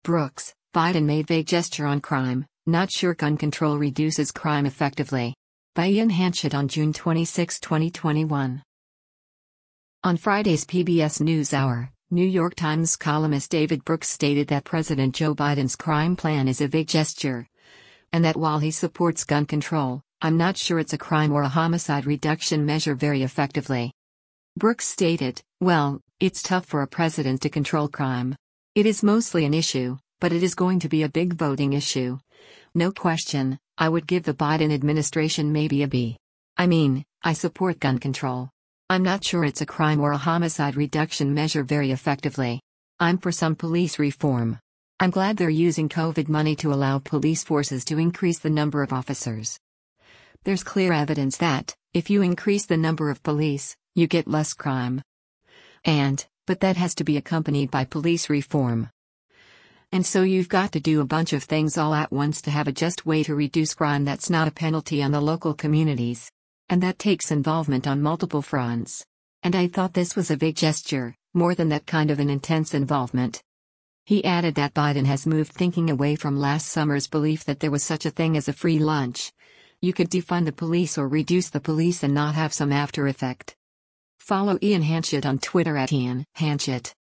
Brooks, Biden made vague gesture on crime, not sure gun control reduces crime effectively. By Ian Hanchett on June 26, 2021. On Friday's PBS NewsHour, New York Times columnist David Brooks stated that President Joe Biden's crime plan is a vague gesture, and that while he supports gun control, I'm not sure it's a crime or a homicide reduction measure very effectively. Brooks stated, "Well, it's tough for a president to control crime. It is mostly an issue, but it is going to be a big voting issue. No question, I would give the Biden administration maybe a B. I mean, I support gun control. I'm not sure it's a crime or a homicide reduction measure very effectively. I'm for some police reform. I'm glad they're using COVID money to allow police forces to increase the number of officers. There's clear evidence that, if you increase the number of police, you get less crime. But that has to be accompanied by police reform. And so you've got to do a bunch of things all at once to have a just way to reduce crime that's not a penalty on the local communities. And that takes involvement on multiple fronts. And I thought this was a big gesture, more than that kind of an intense involvement." He added that Biden has moved thinking away from last summer's belief that there was such a thing as a free lunch. You could defund the police or reduce the police and not have some after effect. Follow Ian Hanchett on Twitter @IanHanchett.